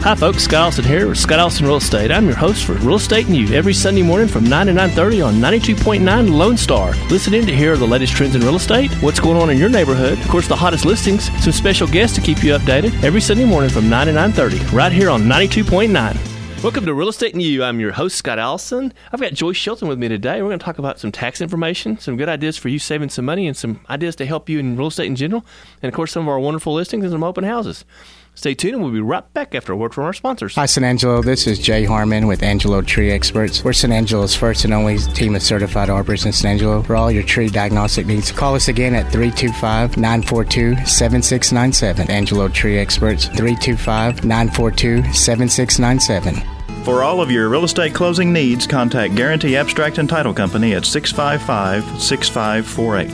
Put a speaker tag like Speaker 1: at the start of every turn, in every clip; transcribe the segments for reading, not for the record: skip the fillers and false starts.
Speaker 1: Hi folks, Scott Allison here with Scott Allison Real Estate. I'm your host for Real Estate and You every Sunday morning from 9 to 9:30 on 92.9 Lone Star. Listen in to hear the latest trends in real estate, what's going on in your neighborhood, of course the hottest listings, some special guests to keep you updated every Sunday morning from 9 to 9:30 right here on 92.9. Welcome to Real Estate and You. I'm your host, Scott Allison. I've got Joyce Shelton with me today. We're going to talk about some tax information, some good ideas for you saving some money, and some ideas to help you in real estate in general, and of course some of our wonderful listings and some open houses. Stay tuned, and we'll be right back after a word from our sponsors.
Speaker 2: Hi, San Angelo. This is Jay Harmon with Angelo Tree Experts. We're San Angelo's first and only team of certified arborists in San Angelo. For all your tree diagnostic needs, call us again at 325-942-7697. Angelo Tree Experts, 325-942-7697.
Speaker 3: For all of your real estate closing needs, contact Guarantee Abstract and Title Company at 655-6548.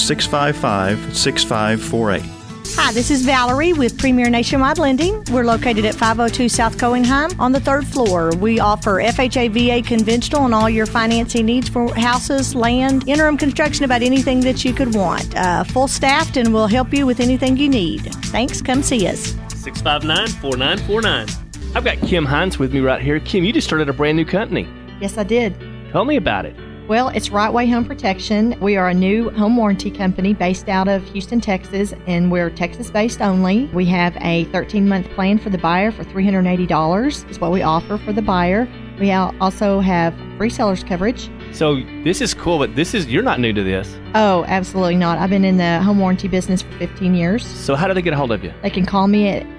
Speaker 3: 655-6548.
Speaker 4: Hi, this is Valerie with Premier Nationwide Lending. We're located at 502 South Cohenheim on the 3rd floor. We offer FHA, VA, conventional, and all your financing needs for houses, land, interim construction, about anything that you could want. Full staffed, and we'll help you with anything you need. Thanks. Come see us.
Speaker 1: 659-4949. I've got Kim Hines with me right here. Kim, you just started a brand new company.
Speaker 5: Yes, I did.
Speaker 1: Tell me about it.
Speaker 5: Well, it's Right Way Home Protection. We are a new home warranty company based out of Houston, Texas, and we're Texas-based only. We have a 13-month plan for the buyer for $380 is what we offer for the buyer. We also have free seller's coverage.
Speaker 1: So this is cool, but you're not new to this.
Speaker 5: Oh, absolutely not. I've been in the home warranty business for 15 years.
Speaker 1: So how do they get a hold of you?
Speaker 5: They can call me at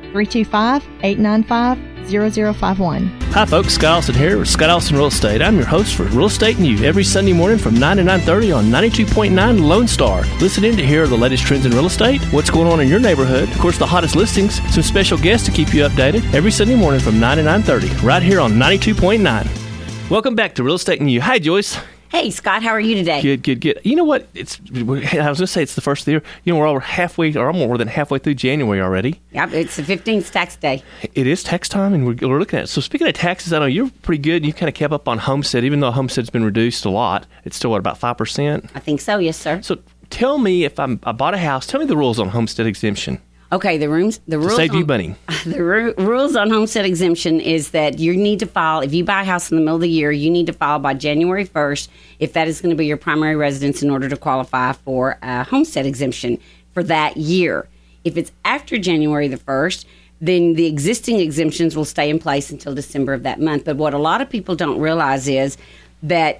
Speaker 5: 325-895-0051.
Speaker 1: Hi folks, Scott Allison here with Scott Allison Real Estate. I'm your host for Real Estate and You every Sunday morning from 9 to 9:30 on 92.9 Lone Star. Listen in to hear the latest trends in real estate, what's going on in your neighborhood, of course the hottest listings, some special guests to keep you updated every Sunday morning from 9 to 9:30 right here on 92.9. Welcome back to Real Estate and You. Hi Joyce.
Speaker 6: Hey, Scott, how are you today?
Speaker 1: Good. You know what? I was going to say it's the first of the year. You know, we're more than halfway through January already.
Speaker 6: Yep, it's the 15th tax day.
Speaker 1: It is tax time, and we're looking at it. So speaking of taxes, I know you're pretty good. You kind of kept up on homestead, even though homestead's been reduced a lot. It's still, about 5%?
Speaker 6: I think so, yes, sir.
Speaker 1: So tell me, if I bought a house, tell me the rules on homestead exemption.
Speaker 6: Okay, the rules
Speaker 1: save you money.
Speaker 6: The rules on homestead exemption is that you need to file, if you buy a house in the middle of the year, you need to file by January 1st if that is going to be your primary residence in order to qualify for a homestead exemption for that year. If it's after January the 1st, then the existing exemptions will stay in place until December of that month. But what a lot of people don't realize is that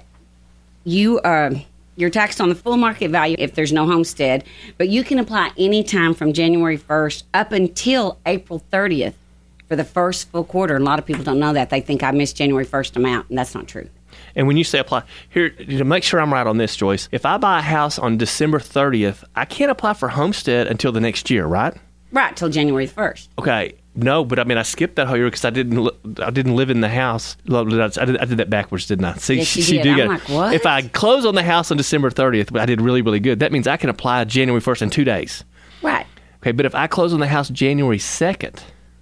Speaker 6: you're taxed on the full market value if there's no homestead, but you can apply any time from January 1st up until April 30th for the first full quarter. And a lot of people don't know that. They think I missed January 1st amount, and that's not true.
Speaker 1: And when you say apply, here, to make sure I'm right on this, Joyce, if I buy a house on December 30th, I can't apply for homestead until the next year, right?
Speaker 6: Right, till January 1st.
Speaker 1: Okay. No, but I mean, I skipped that whole year because I didn't live in the house. I did that backwards, didn't I? See,
Speaker 6: yes, you did. I'm like, what?
Speaker 1: If I close on the house on December 30th, I did really, really good. That means I can apply January 1st in 2 days.
Speaker 6: Right.
Speaker 1: Okay, but if I close on the house January 2nd,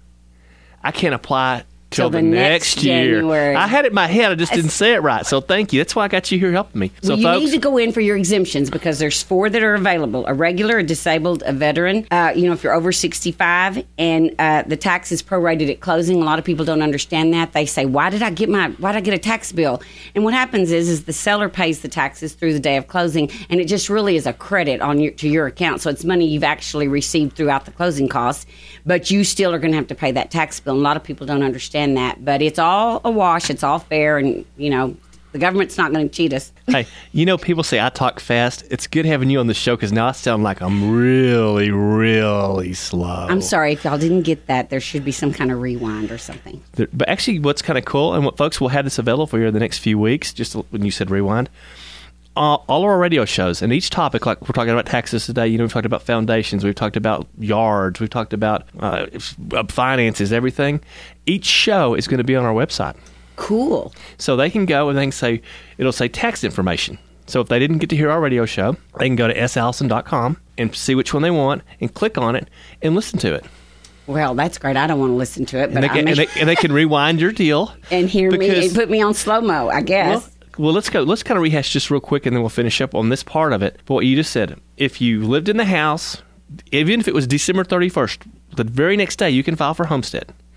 Speaker 1: I can't apply till the next year.
Speaker 6: January.
Speaker 1: I had it in my head. I just didn't say it right. So thank you. That's why I got you here helping me. So
Speaker 6: you
Speaker 1: folks,
Speaker 6: need to go in for your exemptions because there's 4 that are available: a regular, a disabled, a veteran. If you're over 65, and the tax is prorated at closing. A lot of people don't understand that. They say, "Why did I get a tax bill?" And what happens is the seller pays the taxes through the day of closing, and it just really is a credit to your account. So it's money you've actually received throughout the closing costs, but you still are going to have to pay that tax bill. And a lot of people don't understand that, but it's all a wash. It's all fair, and the government's not going to cheat us.
Speaker 1: Hey, people say I talk fast. It's good having you on the show because now I sound like I'm really, really slow.
Speaker 6: I'm sorry if y'all didn't get that. There should be some kind of rewind or something.
Speaker 1: But actually, what's kind of cool, and what folks will have this available for you in the next few weeks, just when you said rewind, all of our radio shows, and each topic, like we're talking about taxes today, we've talked about foundations, we've talked about yards, we've talked about finances, everything. Each show is going to be on our website.
Speaker 6: Cool.
Speaker 1: So they can go and they can say, it'll say tax information. So if they didn't get to hear our radio show, they can go to sallison.com and see which one they want and click on it and listen to it.
Speaker 6: Well, that's great. I don't want to listen to it, but
Speaker 1: and they can rewind your deal
Speaker 6: and hear me and put me on slow-mo, I guess.
Speaker 1: Well, let's go. Let's kind of rehash just real quick, and then we'll finish up on this part of it. But what you just said, if you lived in the house, even if it was December 31st, the very next day you can file for homestead.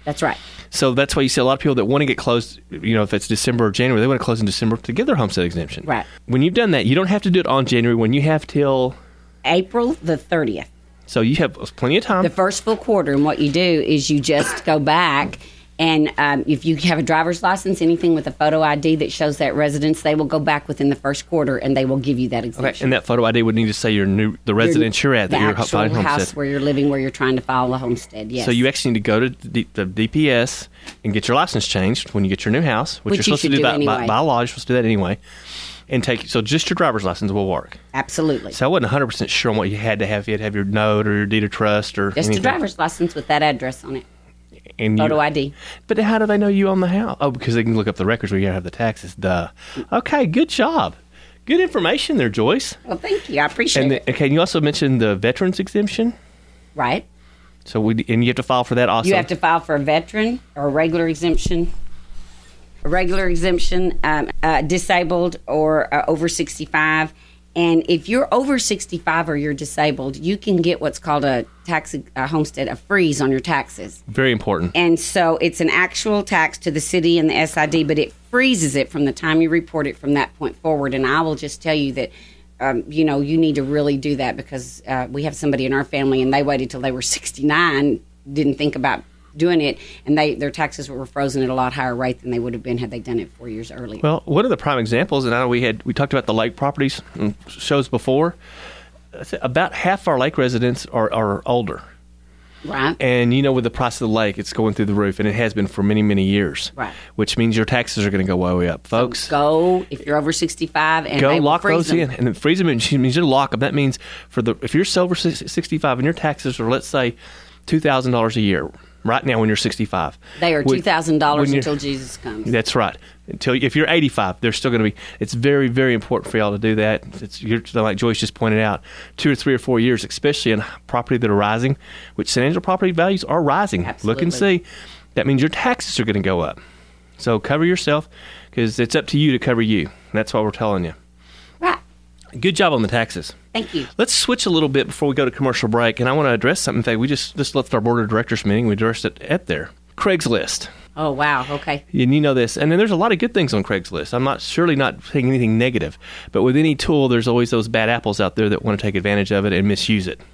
Speaker 6: That's right.
Speaker 1: So that's why you see a lot of people that want to get closed, if it's December or January, they want to close in December to get their homestead exemption.
Speaker 6: Right.
Speaker 1: When you've done that, you don't have to do it on January when you have till
Speaker 6: April the 30th.
Speaker 1: So you have plenty of time.
Speaker 6: The first full quarter, and what you do is you just go back, and if you have a driver's license, anything with a photo ID that shows that residence, they will go back within the first quarter, and they will give you that exemption.
Speaker 1: Okay, and that photo ID would need to say the residence you're at, that you're filing
Speaker 6: the actual
Speaker 1: homestead.
Speaker 6: house where you're living, where you're trying to file a homestead. Yes.
Speaker 1: So you actually need to go to the DPS and get your license changed when you get your new house, which you're supposed to do that
Speaker 6: anyway.
Speaker 1: by law. You're supposed to do that anyway. And so just your driver's license will work.
Speaker 6: Absolutely.
Speaker 1: So I wasn't 100% sure on what you had to have. You had to have your note or your deed of trust or
Speaker 6: just
Speaker 1: anything.
Speaker 6: a driver's license with that address on it.
Speaker 1: And
Speaker 6: photo ID.
Speaker 1: But how do they know you own the house? Oh, because they can look up the records where you have the taxes. Duh. Okay, good job. Good information there, Joyce.
Speaker 6: Well, thank you. I appreciate it.
Speaker 1: Okay, you also mentioned the veterans exemption.
Speaker 6: Right.
Speaker 1: So and you have to file for that also.
Speaker 6: You have to file for a veteran or a regular exemption. A regular exemption, disabled or over 65. And if you're over 65 or you're disabled, you can get what's called a homestead, a freeze on your taxes.
Speaker 1: Very important.
Speaker 6: And so it's an actual tax to the city and the SID, but it freezes it from the time you report it from that point forward. And I will just tell you that, you need to really do that because we have somebody in our family and they waited till they were 69, didn't think about doing it, and their taxes were frozen at a lot higher rate than they would have been had they done it 4 years earlier.
Speaker 1: Well, one of the prime examples, and I know we talked about the lake properties in shows before. About half our lake residents are older.
Speaker 6: Right.
Speaker 1: And with the price of the lake, it's going through the roof, and it has been for many, many years.
Speaker 6: Right.
Speaker 1: Which means your taxes are going to go way up, folks.
Speaker 6: So go if you're over 65, and
Speaker 1: go lock
Speaker 6: freeze
Speaker 1: those
Speaker 6: them.
Speaker 1: in, and then freeze them in. It means you lock them. That means if you're over 65 and your taxes are, let's say, $2,000 a year. Right now, when you're 65,
Speaker 6: they are $2,000 until Jesus comes.
Speaker 1: That's right. If you're 85, they're still going to be. It's very, very important for y'all to do that. Like Joyce just pointed out, 2 or 3 or 4 years, especially in property that are rising, which San Angelo property values are rising.
Speaker 6: Absolutely.
Speaker 1: Look and see. That means your taxes are going to go up. So cover yourself because it's up to you to cover you. That's what we're telling you.
Speaker 6: Right.
Speaker 1: Good job on the taxes.
Speaker 6: Thank you.
Speaker 1: Let's switch a little bit before we go to commercial break, and I want to address something. In fact, we just left our board of directors meeting. We addressed it at there. Craigslist.
Speaker 6: Oh, wow. Okay.
Speaker 1: And you know this. And then there's a lot of good things on Craigslist. I'm surely not saying anything negative. But with any tool, there's always those bad apples out there that want to take advantage of it and misuse it.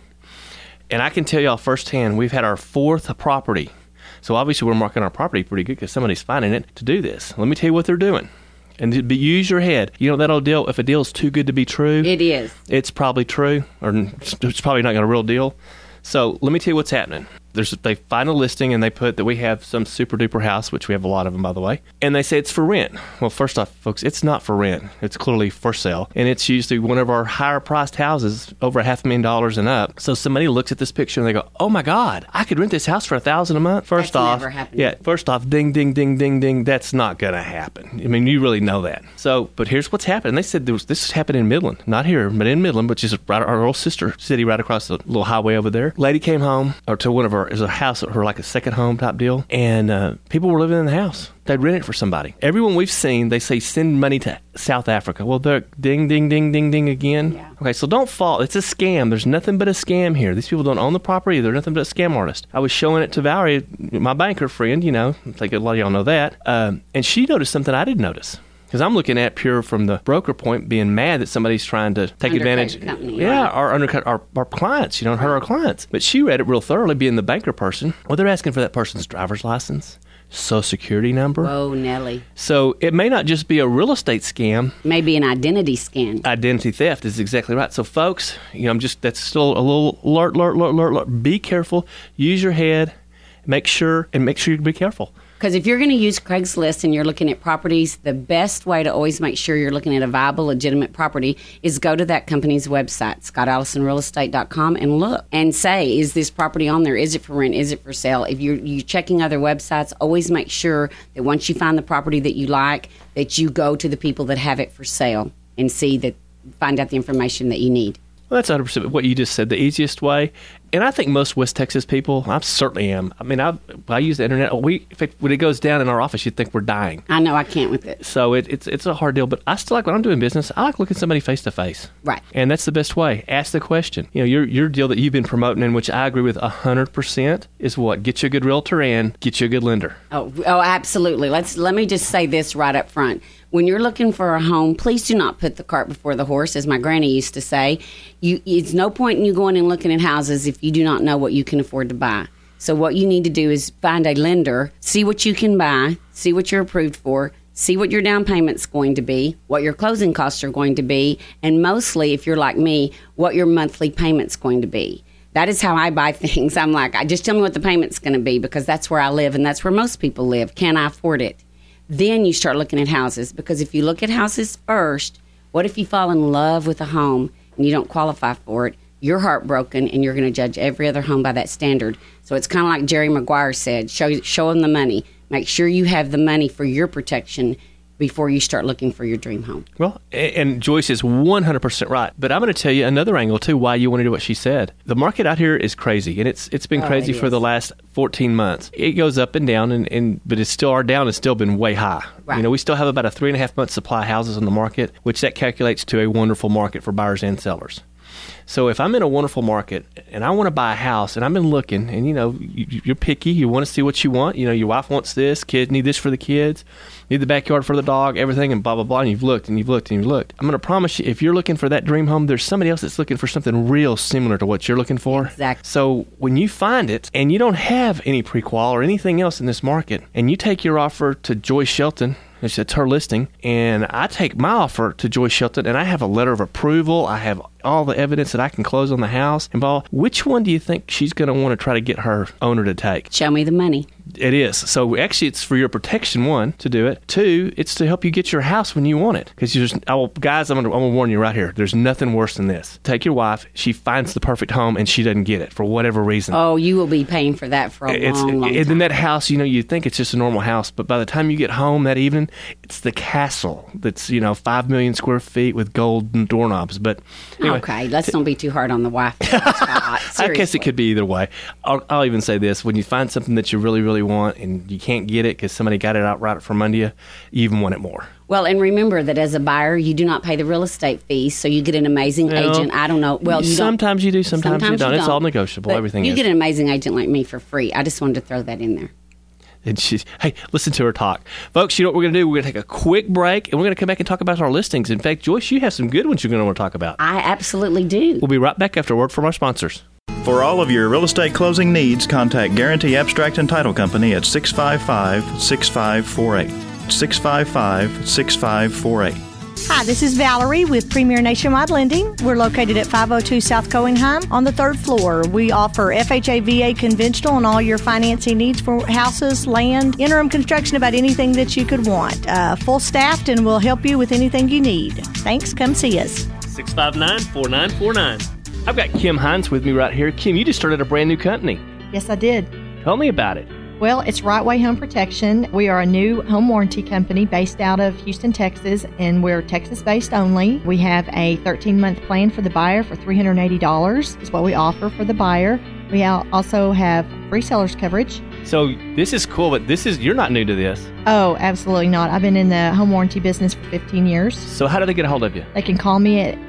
Speaker 1: And I can tell y'all firsthand, we've had our 4th property. So obviously we're marking our property pretty good because somebody's finding it to do this. Let me tell you what they're doing. And use your head. That old deal, if a deal's too good to be true.
Speaker 6: It is.
Speaker 1: It's probably true, or it's probably not a real deal. So let me tell you what's happening. They find a listing and they put that we have some super duper house, which we have a lot of them, by the way, and they say it's for rent. Well, first off, folks, it's not for rent. It's clearly for sale, and it's usually one of our higher priced houses, over $500,000 and up. So somebody looks at this picture and they go, "Oh my God, I could rent this house for $1,000 a month." First off,
Speaker 6: never happened.
Speaker 1: Yeah. First off, ding, ding, ding, ding, ding. That's not going to happen. I mean, you really know that. So, but here's what's happened. They said this happened in Midland, not here, but in Midland, which is right, our old sister city right across the little highway over there. Lady came home, or to one of her, is a house at her, like a second home type deal, and people were living in the house. They'd rent it for somebody. Everyone we've seen, they say send money to South Africa. Well, they're ding, ding, ding, ding, ding again.
Speaker 6: Yeah.
Speaker 1: Okay, so don't fall. It's a scam. There's nothing but a scam here. These people don't own the property. They're nothing but a scam artist. I was showing it to Valerie, my banker friend, I think a lot of y'all know that, and she noticed something I didn't notice. Because I'm looking at pure from the broker point, being mad that somebody's trying to take advantage.
Speaker 6: Company,
Speaker 1: yeah,
Speaker 6: right.
Speaker 1: or undercut our clients, hurt our clients. But she read it real thoroughly, being the banker person. Well, they're asking for that person's driver's license, social security number.
Speaker 6: Whoa, Nelly.
Speaker 1: So it may not just be a real estate scam.
Speaker 6: Maybe an identity scan.
Speaker 1: Identity theft is exactly right. So, folks, that's still a little alert. Be careful. Use your head. Make sure you be careful.
Speaker 6: Because if you're going to use Craigslist and you're looking at properties, the best way to always make sure you're looking at a viable, legitimate property is go to that company's website, scottallisonrealestate.com, and look and say, is this property on there? Is it for rent? Is it for sale? If you're checking other websites, always make sure that once you find the property that you like, that you go to the people that have it for sale and find out the information that you need.
Speaker 1: Well, that's 100% what you just said. The easiest way, And I think most West Texas people, I certainly am. I mean, I use the internet. In fact, when it goes down in our office, you'd think we're dying.
Speaker 6: I know, I can't with it.
Speaker 1: So it's a hard deal. But I still like, when I'm doing business, I like looking somebody face to face.
Speaker 6: Right.
Speaker 1: And that's the best way. Ask the question. You know, your deal that you've been promoting, and which I agree with 100%, is what? Get you a good realtor and get you a good lender.
Speaker 6: Oh, absolutely. Let me just say this right up front. When you're looking for a home, please do not put the cart before the horse, as my granny used to say. It's no point in you going and looking at houses if you do not know what you can afford to buy. So what you need to do is find a lender, see what you can buy, see what you're approved for, see what your down payment's going to be, what your closing costs are going to be, and mostly, if you're like me, what your monthly payment's going to be. That is how I buy things. I'm like, just tell me what the payment's going to be, because that's where I live and that's where most people live. Can I afford it? Then you start looking at houses, because if you look at houses first, what if you fall in love with a home and you don't qualify for it? You're heartbroken, and you're going to judge every other home by that standard. So it's kind of like Jerry Maguire said, show them the money. Make sure you have the money for your protection before you start looking for your dream home.
Speaker 1: Well, and Joyce is 100% right. But I'm going to tell you another angle, too, why you want to do what she said. The market out here is crazy, and it's been crazy for the last 14 months. It goes up and down, but it's still, our down has still been way high. Right. You know, we still have about a 3.5 month supply of houses on the market, which that calculates to a wonderful market for buyers and sellers. So if I'm in a wonderful market and I want to buy a house, and I've been looking, and you know, you're picky, you want to see what you want. You know, your wife wants this, kids need this for the kids, need the backyard for the dog, everything, and blah, blah, blah, and you've looked and you've looked and you've looked. I'm going to promise you, if you're looking for that dream home, there's somebody else that's looking for something real similar to what you're looking for.
Speaker 6: Exactly.
Speaker 1: So when you find it and you don't have any pre-qual or anything else in this market, and you take your offer to Joyce Shelton, it's her listing, and I take my offer to Joyce Shelton, and I have a letter of approval. I have all the evidence that I can close on the house. And which one do you think she's going to want to try to get her owner to take?
Speaker 6: Show me the money.
Speaker 1: It is. So actually, it's for your protection, one, to do it. Two, it's to help you get your house when you want it. Because guys, I'm going to warn you right here. There's nothing worse than this. Take your wife, she finds the perfect home, and she doesn't get it for whatever reason.
Speaker 6: Oh, you will be paying for that for a long time.
Speaker 1: And then that house, you know, you think it's just a normal house, but by the time you get home that evening, it's the castle that's, 5 million square feet with gold doorknobs. But anyway,
Speaker 6: okay, let's not be too hard on the wife.
Speaker 1: I guess it could be either way. I'll even say this: when you find something that you really, really want and you can't get it because somebody got it outright from under you, you even want it more.
Speaker 6: Well, and remember that as a buyer, you do not pay the real estate fees, so you get an amazing agent. I don't know. Well,
Speaker 1: sometimes you do, sometimes you don't. It's all negotiable.
Speaker 6: But
Speaker 1: everything
Speaker 6: you get an amazing agent like me for free. I just wanted to throw that in there.
Speaker 1: And hey, listen to her talk. Folks, you know what we're going to do? We're going to take a quick break, and we're going to come back and talk about our listings. In fact, Joyce, you have some good ones you're going to want to talk about.
Speaker 6: I absolutely do.
Speaker 1: We'll be right back after a word from our sponsors.
Speaker 3: For all of your real estate closing needs, contact Guarantee Abstract and Title Company at 655-6548. 655-6548.
Speaker 4: Hi, this is Valerie with Premier Nationwide Lending. We're located at 502 South Cohenheim on the 3rd floor. We offer FHA, VA, conventional, and all your financing needs for houses, land, interim construction, about anything that you could want. Full staffed, and we'll help you with anything you need. Thanks. Come see us.
Speaker 1: 659-4949. I've got Kim Hines with me right here. Kim, you just started a brand new company.
Speaker 5: Yes, I did.
Speaker 1: Tell me about it.
Speaker 5: Well, it's Right Way Home Protection. We are a new home warranty company based out of Houston, Texas, and we're Texas-based only. We have a 13-month plan for the buyer for $380 is what we offer for the buyer. We also have free seller's coverage.
Speaker 1: So this is cool, but you're not new to this.
Speaker 5: Oh, absolutely not. I've been in the home warranty business for 15 years.
Speaker 1: So how do they get a hold of you?
Speaker 5: They can call me at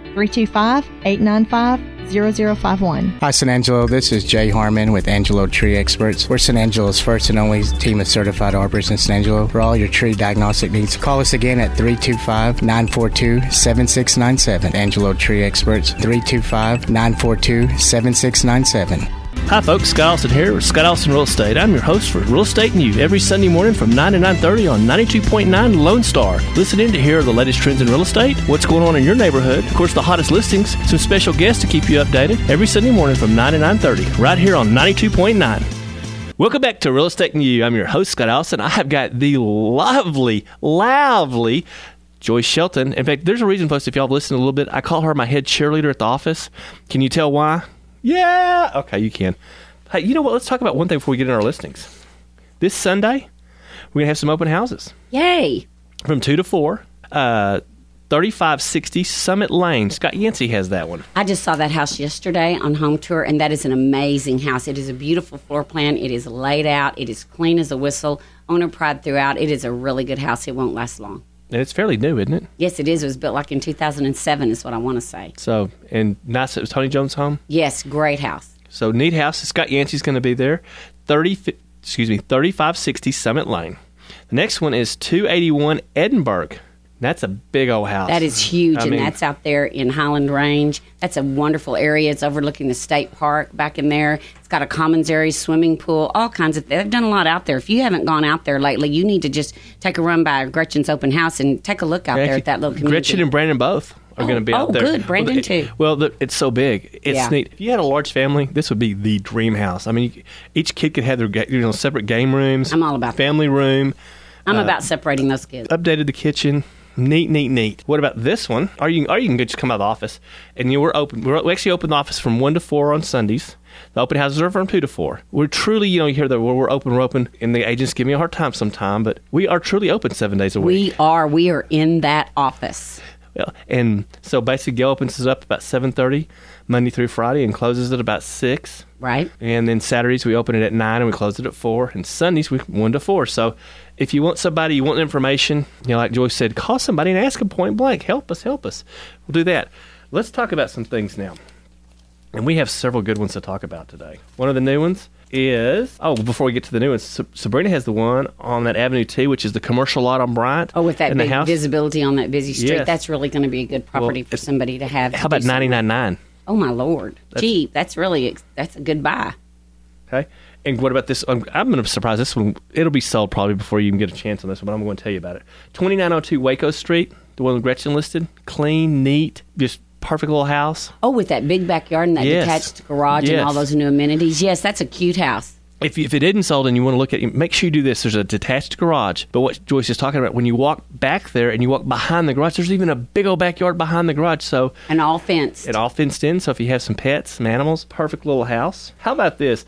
Speaker 5: 325-895-0051.
Speaker 2: Hi, San Angelo. This is Jay Harmon with Angelo Tree Experts. We're San Angelo's first and only team of certified arborists in San Angelo. For all your tree diagnostic needs, call us again at 325-942-7697. Angelo Tree Experts, 325-942-7697.
Speaker 1: Hi folks, Scott Allison here with Scott Allison Real Estate. I'm your host for Real Estate and You every Sunday morning from 9 to 9:30 on 92.9 Lone Star. Listen in to hear the latest trends in real estate, what's going on in your neighborhood, of course the hottest listings, some special guests to keep you updated every Sunday morning from 9 to 9:30 right here on 92.9. Welcome back to Real Estate and You. I'm your host, Scott Allison. I have got the lovely Joyce Shelton. In fact, there's a reason, folks, if y'all have listened a little bit, I call her my head cheerleader at the office. Can you tell why? Yeah. Okay, you can. Hey, you know what? Let's talk about one thing before we get into our listings. This Sunday, we're going to have some open houses.
Speaker 6: Yay.
Speaker 1: From 2 to 4. 3560 Summit Lane. Scott Yancey has that one.
Speaker 6: I just saw that house yesterday on home tour, and that is an amazing house. It is a beautiful floor plan. It is laid out. It is clean as a whistle. Owner pride throughout. It is a really good house. It won't last long.
Speaker 1: And it's fairly new, isn't it?
Speaker 6: Yes, it is. It was built like in 2007 is what I want to say.
Speaker 1: So, and nice. It was Tony Jones' home?
Speaker 6: Yes, great house.
Speaker 1: So, neat house. Scott Yancey's going to be there. 3560 Summit Lane. The next one is 281 Edinburgh. That's a big old house.
Speaker 6: That is huge, and that's out there in Highland Range. That's a wonderful area. It's overlooking the state park back in there. It's got a commons area, swimming pool, all kinds of things. They've done a lot out there. If you haven't gone out there lately, you need to just take a run by Gretchen's open house and take a look out there at that little community.
Speaker 1: Gretchen and Brandon both are going to be out there.
Speaker 6: Oh, good. Brandon, too.
Speaker 1: Well, it's so big. It's neat. If you had a large family, this would be the dream house. I mean, each kid could have their separate game rooms.
Speaker 6: I'm all about
Speaker 1: family room.
Speaker 6: I'm about separating those kids.
Speaker 1: Updated the kitchen. Neat. What about this one? Or you can just come out of the office, and we're open. We actually open the office from 1 to 4 on Sundays. The open houses are from 2 to 4. We're truly, you hear that we're open, and the agents give me a hard time sometime, but we are truly open 7 days a week.
Speaker 6: We are in that office.
Speaker 1: Well, and so basically, Gail opens it up about 7:30 Monday through Friday and closes it about 6.
Speaker 6: Right.
Speaker 1: And then Saturdays we open it at 9 and we close it at 4. And Sundays we 1 to 4. So if you want somebody, you want information, like Joyce said, call somebody and ask them point blank. Help us. We'll do that. Let's talk about some things now. And we have several good ones to talk about today. One of the new ones is, before we get to the new ones, Sabrina has the one on that Avenue T, which is the commercial lot on Bryant.
Speaker 6: Oh, with that big visibility on that busy street.
Speaker 1: Yes.
Speaker 6: That's really going to be a good property for somebody to have.
Speaker 1: How about $99,900?
Speaker 6: Oh, my Lord. Cheap. That's a good buy.
Speaker 1: Okay. And what about this? I'm going to surprise this one. It'll be sold probably before you even get a chance on this one, but I'm going to tell you about it. 2902 Waco Street, the one with Gretchen listed. Clean, neat, just perfect little house.
Speaker 6: Oh, with that big backyard and that detached garage and all those new amenities. Yes, that's a cute house.
Speaker 1: If it isn't sold and you want to look at it, make sure you do this. There's a detached garage. But what Joyce is talking about, when you walk back there and you walk behind the garage, there's even a big old backyard behind the garage. So
Speaker 6: and all fenced.
Speaker 1: It all fenced in. So if you have some pets, some animals, perfect little house. How about this?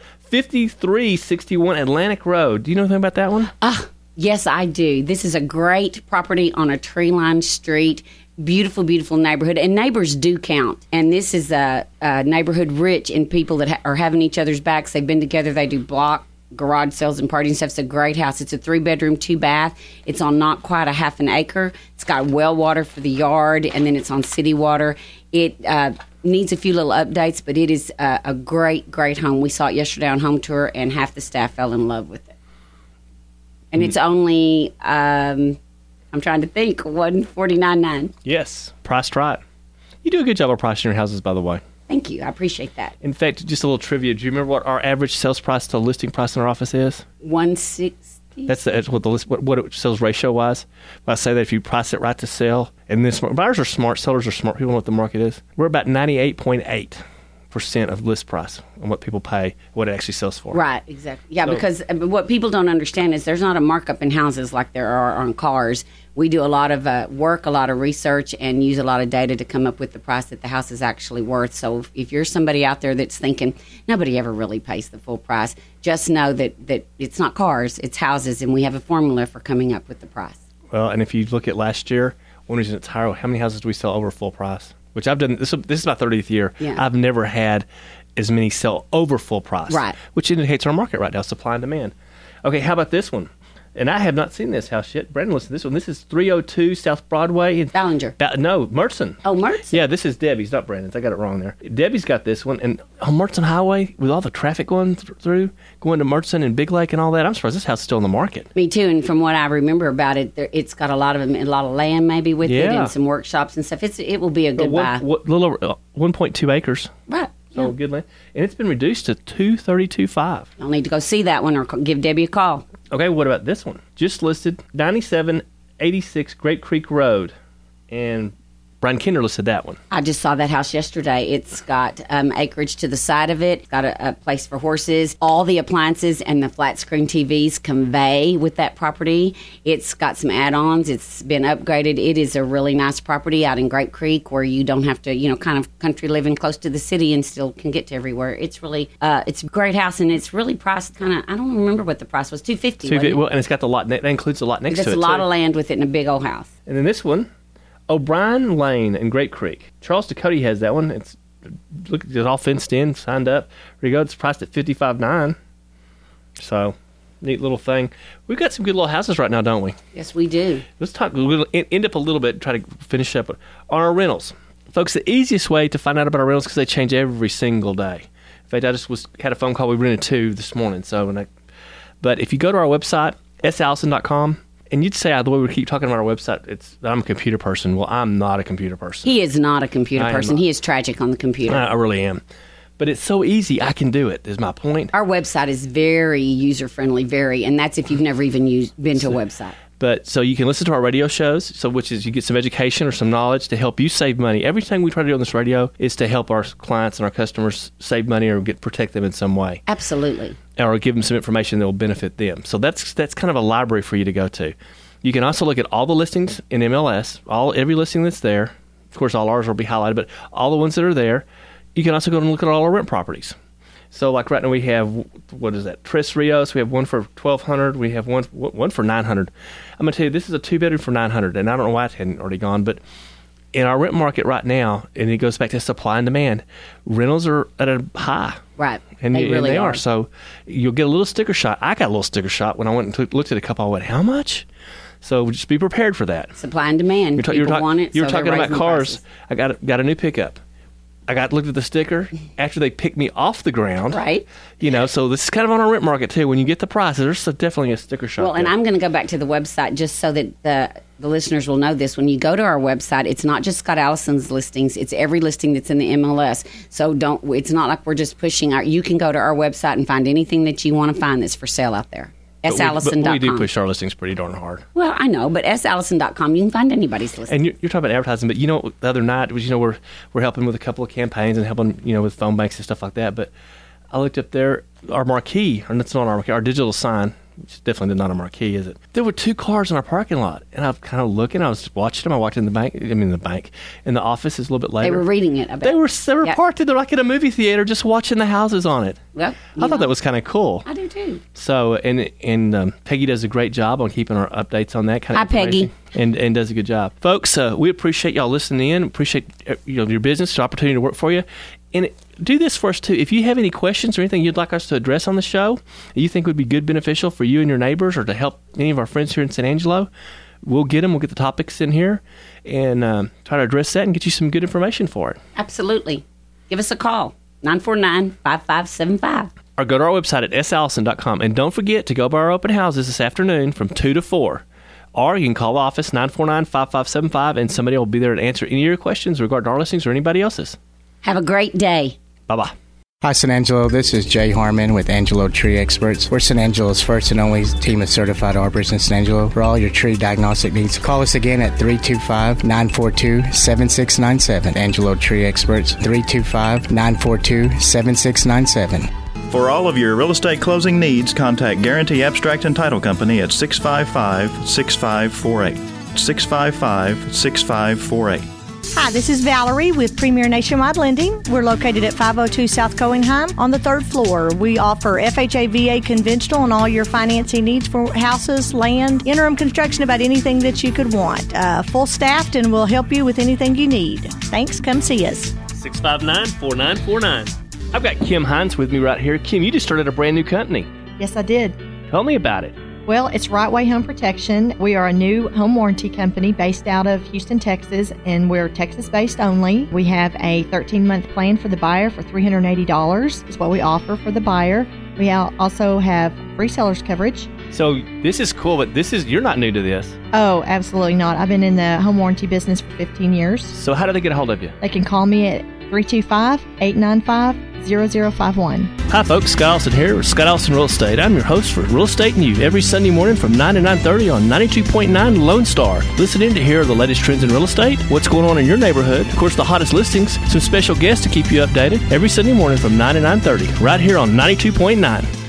Speaker 1: 5361 Atlantic Road. Do you know anything about that one?
Speaker 6: Yes, I do. This is a great property on a tree-lined street. Beautiful, beautiful neighborhood. And neighbors do count. And this is a neighborhood rich in people that are having each other's backs. They've been together. They do block garage sales and parties and stuff. It's a great house. It's a 3-bedroom, 2-bath. It's on not quite a half an acre. It's got well water for the yard, and then it's on city water. It needs a few little updates, but it is a great, great home. We saw it yesterday on home tour, and half the staff fell in love with it. And it's only, I'm trying to think, $149,900.
Speaker 1: Yes, priced right. You do a good job of pricing your houses, by the way.
Speaker 6: Thank you. I appreciate that.
Speaker 1: In fact, just a little trivia. Do you remember what our average sales price to listing price in our office is?
Speaker 6: $160.
Speaker 1: That's what the list. What it sells ratio wise. But I say that if you price it right to sell, and then buyers are smart, sellers are smart. People know what the market is. We're about 98.8% of list price on what people pay, what it actually sells for.
Speaker 6: Right, exactly. Yeah, because what people don't understand is there's not a markup in houses like there are on cars. We do a lot of work, a lot of research, and use a lot of data to come up with the price that the house is actually worth. So if you're somebody out there that's thinking, nobody ever really pays the full price, just know that it's not cars, it's houses, and we have a formula for coming up with the price.
Speaker 1: Well, and if you look at last year, one reason it's higher, how many houses do we sell over full price? Which I've done, this is my 30th year.
Speaker 6: Yeah.
Speaker 1: I've never had as many sell over full price.
Speaker 6: Right.
Speaker 1: Which indicates our market right now, supply and demand. Okay, how about this one? And I have not seen this house yet. Brandon, listen to this one. This is 302 South Broadway. In
Speaker 6: Ballinger.
Speaker 1: No, Mertzen.
Speaker 6: Oh, Mertzen?
Speaker 1: Yeah, this is Debbie's, not Brandon's. I got it wrong there. Debbie's got this one. And on Mertzen Highway, with all the traffic going through, going to Mertzen and Big Lake and all that, I'm surprised this house is still on the market.
Speaker 6: Me too. And from what I remember about it, it's got a lot of land maybe with it and some workshops and stuff. It will be a good buy.
Speaker 1: A little over 1.2 acres.
Speaker 6: Right.
Speaker 1: So good land. And it's been reduced to $232,500.
Speaker 6: You'll need to go see that one or give Debbie a call.
Speaker 1: Okay, what about this one? Just listed 9786 Great Creek Road. And Brian Kinder listed that one.
Speaker 6: I just saw that house yesterday. It's got acreage to the side of it. It's got a place for horses. All the appliances and the flat screen TVs convey with that property. It's got some add-ons. It's been upgraded. It is a really nice property out in Great Creek where you don't have to, kind of country living close to the city and still can get to everywhere. It's really, it's a great house, and it's really priced kind of, I don't remember what the price was, $250.
Speaker 1: Well, and it's got the lot, that includes the lot next to it.
Speaker 6: There's a lot of land with it and a big old house.
Speaker 1: And then this one, O'Brien Lane in Grape Creek. Charles Ducote has that one. It's all fenced in, signed up. There you go. It's priced at $55,900. So, neat little thing. We've got some good little houses right now, don't we?
Speaker 6: Yes, we do.
Speaker 1: Let's talk. We'll end up a little bit, try to finish up on our rentals. Folks, the easiest way to find out about our rentals, because they change every single day. In fact, I just had a phone call. We rented 2 this morning. But if you go to our website, sallison.com, and you'd say, the way we keep talking about our website, it's that I'm a computer person. Well, I'm not a computer person.
Speaker 6: He is not a computer person. He is tragic on the computer.
Speaker 1: I really am. But it's so easy. I can do it, is my point.
Speaker 6: Our website is very user-friendly, and that's if you've never even been to a website.
Speaker 1: But so you can listen to our radio shows, which is you get some education or some knowledge to help you save money. Everything we try to do on this radio is to help our clients and our customers save money or protect them in some way.
Speaker 6: Absolutely.
Speaker 1: Or give them some information that will benefit them. So that's kind of a library for you to go to. You can also look at all the listings in MLS, every listing that's there. Of course, all ours will be highlighted, but all the ones that are there. You can also go and look at all our rent properties. So, like right now, we have, what is that, Tres Rios. We have one for $1,200. We have one for $900. I'm going to tell you, this is a 2-bedroom for $900, and I don't know why it hadn't already gone, but in our rent market right now, and it goes back to supply and demand, rentals are at a high.
Speaker 6: Right.
Speaker 1: And
Speaker 6: they really
Speaker 1: are. So, you'll get a little sticker shock. I got a little sticker shock when I went and looked at a couple. I went, how much? So, just be prepared for that.
Speaker 6: Supply and demand. People want it.
Speaker 1: You're talking about cars. I got a new pickup. I looked at the sticker after they picked me off the ground.
Speaker 6: Right.
Speaker 1: So this is kind of on our rent market, too. When you get the price, there's definitely a sticker shock.
Speaker 6: Well, and I'm going to go back to the website just so that the listeners will know this. When you go to our website, it's not just Scott Allison's listings. It's every listing that's in the MLS. So it's not like we're just pushing you can go to our website and find anything that you want to find that's for sale out there. sallison.com.
Speaker 1: But we do push our listings pretty darn hard.
Speaker 6: Well, I know, but sallison.com, you can find anybody's listing.
Speaker 1: And you're talking about advertising, but the other night, we're helping with a couple of campaigns and helping, with phone banks and stuff like that. But I looked up there, our marquee, or it's not our marquee, our digital sign, which is definitely not a marquee, is it? There were 2 cars in our parking lot, and I'm kind of looking. I was watching them. I walked in the bank. In the office is a little bit later.
Speaker 6: They were reading it. I bet.
Speaker 1: They were parked in like in a movie theater, just watching the houses on it.
Speaker 6: Well,
Speaker 1: I thought that was kind of cool.
Speaker 6: I do too.
Speaker 1: So, and Peggy does a great job on keeping our updates on that kind of information.
Speaker 6: Hi, Peggy.
Speaker 1: And does a good job, folks. We appreciate y'all listening in. Appreciate your business, the opportunity to work for you. And do this for us, too. If you have any questions or anything you'd like us to address on the show that you think would be good, beneficial for you and your neighbors or to help any of our friends here in San Angelo, we'll get them. We'll get the topics in here and try to address that and get you some good information for it.
Speaker 6: Absolutely. Give us a call, 949-5575.
Speaker 1: Or go to our website at sallison.com. And don't forget to go by our open houses this afternoon from 2 to 4. Or you can call the office, 949-5575, and somebody will be there to answer any of your questions regarding our listings or anybody else's.
Speaker 6: Have a great day.
Speaker 1: Bye-bye.
Speaker 2: Hi, San Angelo. This is Jay Harmon with Angelo Tree Experts. We're San Angelo's first and only team of certified arborists in San Angelo. For all your tree diagnostic needs, call us again at 325-942-7697. Angelo Tree Experts, 325-942-7697.
Speaker 3: For all of your real estate closing needs, contact Guarantee Abstract and Title Company at 655-6548. 655-6548.
Speaker 4: Hi, this is Valerie with Premier Nationwide Lending. We're located at 502 South Cohenheim on the 3rd floor. We offer FHA, VA, conventional, and all your financing needs for houses, land, interim construction, about anything that you could want. Full staffed, and we'll help you with anything you need. Thanks. Come see us.
Speaker 1: 659-4949. I've got Kim Hines with me right here. Kim, you just started a brand new company.
Speaker 5: Yes, I did.
Speaker 1: Tell me about it.
Speaker 5: Well, it's Right Way Home Protection. We are a new home warranty company based out of Houston, Texas, and we're Texas-based only. We have a 13-month plan for the buyer for $380 is what we offer for the buyer. We also have free seller's coverage.
Speaker 1: So this is cool, but you're not new to this.
Speaker 5: Oh, absolutely not. I've been in the home warranty business for 15 years.
Speaker 1: So how do they get a hold of you?
Speaker 5: They can call me at 325-895-0051.
Speaker 1: Hi folks, Scott Allison here with Scott Allison Real Estate. I'm your host for Real Estate News every Sunday morning from 9 to 9:30 on 92.9 Lone Star. Listen in to hear the latest trends in real estate, what's going on in your neighborhood, of course the hottest listings, some special guests to keep you updated every Sunday morning from 9 to 9:30 right here on 92.9.